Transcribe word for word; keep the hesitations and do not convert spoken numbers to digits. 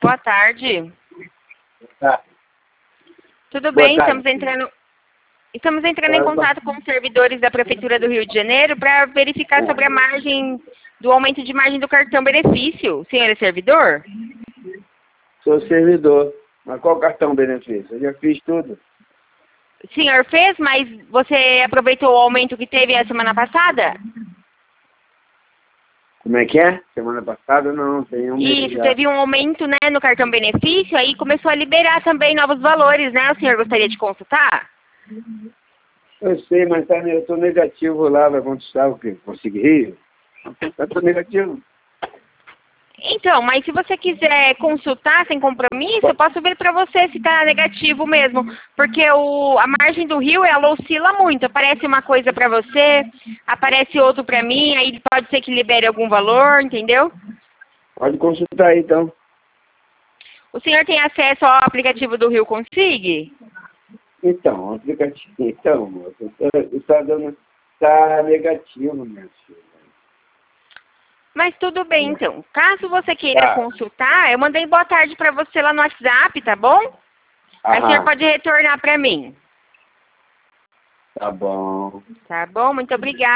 Boa tarde. Tá. Tudo Boa bem? tarde. Estamos entrando, estamos entrando em Boa contato com os servidores da Prefeitura do Rio de Janeiro para verificar sobre a margem, do aumento de margem do cartão benefício. O senhor é servidor? Sou servidor. Mas qual cartão benefício? Eu já fiz tudo. O senhor fez, mas você aproveitou o aumento que teve a semana passada? Como é que é? Semana passada não, tem um mês Isso, já. teve um aumento, né, no cartão benefício, aí começou a liberar também novos valores, né? O senhor gostaria de consultar? Eu sei, mas tá, eu estou negativo lá, vai conquistar o quê? Conseguir? Eu estou negativo. Então, mas se você quiser consultar sem compromisso, eu posso ver para você se está negativo mesmo. Porque o, a margem do rio, ela oscila muito. Aparece uma coisa para você, aparece outro para mim, aí pode ser que libere algum valor, entendeu? Pode consultar aí, então. O senhor tem acesso ao aplicativo do Rio Consig? Então, o aplicativo. Então, moço, está dando. Está negativo, minha filha. Mas tudo bem, então. Caso você queira Tá. consultar, eu mandei boa tarde para você lá no WhatsApp, tá bom? Aí o senhor Aham. pode retornar para mim. Tá bom. Tá bom? Muito obrigada.